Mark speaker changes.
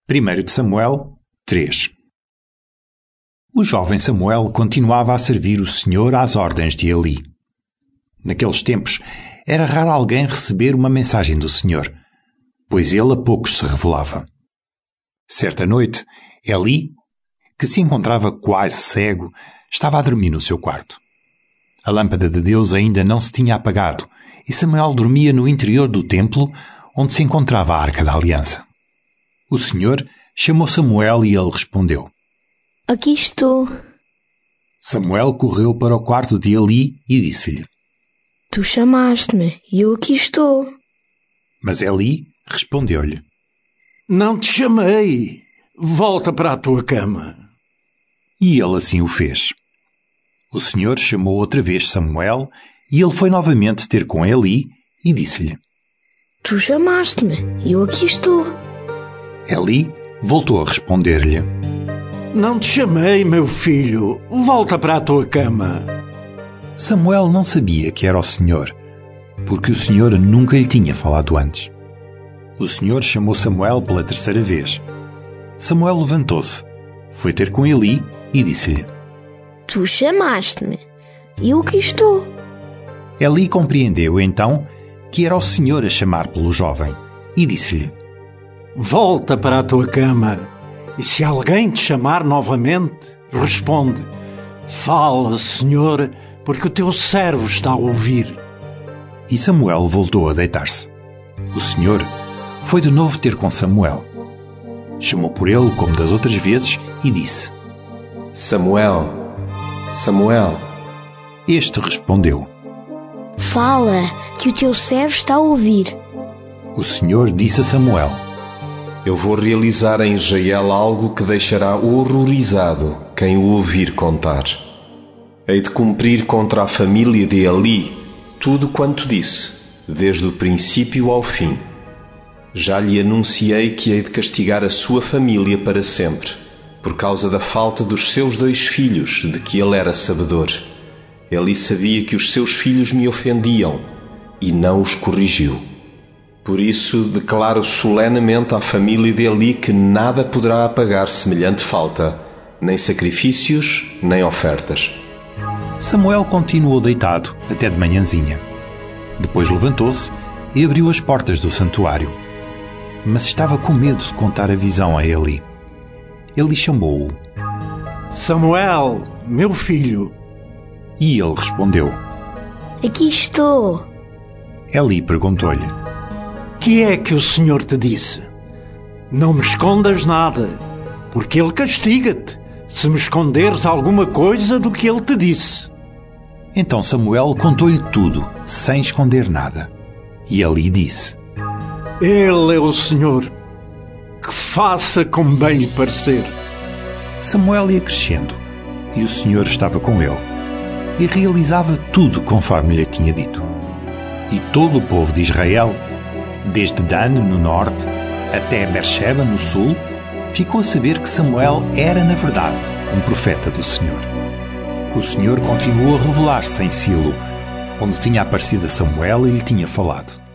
Speaker 1: 1 de Samuel 3. O jovem Samuel continuava a servir o Senhor às ordens de Eli. Naqueles tempos, era raro alguém receber uma mensagem do Senhor, pois ele a poucos se revelava. Certa noite, Eli, que se encontrava quase cego, estava a dormir no seu quarto. A lâmpada de Deus ainda não se tinha apagado e Samuel dormia no interior do templo, onde se encontrava a Arca da Aliança. O Senhor chamou Samuel e ele respondeu:
Speaker 2: Aqui estou.
Speaker 1: Samuel correu para o quarto de Eli e disse-lhe:
Speaker 2: Tu chamaste-me e eu aqui estou.
Speaker 1: Mas Eli respondeu-lhe:
Speaker 3: Não te chamei. Volta para a tua cama.
Speaker 1: E ele assim o fez. O Senhor chamou outra vez Samuel e ele foi novamente ter com Eli e disse-lhe:
Speaker 2: Tu chamaste-me e eu aqui estou.
Speaker 1: Eli voltou a responder-lhe:
Speaker 3: Não te chamei, meu filho. Volta para a tua cama.
Speaker 1: Samuel não sabia que era o Senhor, porque o Senhor nunca lhe tinha falado antes. O Senhor chamou Samuel pela terceira vez. Samuel levantou-se, foi ter com Eli e disse-lhe:
Speaker 2: Tu chamaste-me e eu aqui estou.
Speaker 1: Eli compreendeu então que era o Senhor a chamar pelo jovem e disse-lhe:
Speaker 3: Volta para a tua cama. E se alguém te chamar novamente, responde: Fala, Senhor, porque o teu servo está a ouvir.
Speaker 1: E Samuel voltou a deitar-se. O Senhor foi de novo ter com Samuel. Chamou por ele como das outras vezes e disse:
Speaker 4: Samuel, Samuel.
Speaker 1: Este respondeu:
Speaker 2: Fala, que o teu servo está a ouvir.
Speaker 1: O Senhor disse a Samuel:
Speaker 4: Eu vou realizar em Israel algo que deixará horrorizado quem o ouvir contar. Hei de cumprir contra a família de Eli tudo quanto disse, desde o princípio ao fim. Já lhe anunciei que hei de castigar a sua família para sempre, por causa da falta dos seus 2 filhos, de que ele era sabedor. Eli sabia que os seus filhos me ofendiam e não os corrigiu. Por isso, declaro solenemente à família de Eli que nada poderá apagar semelhante falta, nem sacrifícios, nem ofertas.
Speaker 1: Samuel continuou deitado até de manhãzinha. Depois levantou-se e abriu as portas do santuário. Mas estava com medo de contar a visão a Eli. Eli chamou-o.
Speaker 3: Samuel, meu filho.
Speaker 1: E ele respondeu:
Speaker 2: Aqui estou.
Speaker 1: Eli perguntou-lhe:
Speaker 3: Que é que o Senhor te disse? Não me escondas nada, porque Ele castiga-te se me esconderes alguma coisa do que Ele te disse.
Speaker 1: Então Samuel contou-lhe tudo, sem esconder nada. E Eli disse:
Speaker 3: Ele é o Senhor, que faça como bem lhe parecer.
Speaker 1: Samuel ia crescendo, e o Senhor estava com ele, e realizava tudo conforme lhe tinha dito. E todo o povo de Israel, desde Dan no norte até Beersheba no sul, ficou a saber que Samuel era, na verdade, um profeta do Senhor. O Senhor continuou a revelar-se em Silo, onde tinha aparecido a Samuel e lhe tinha falado.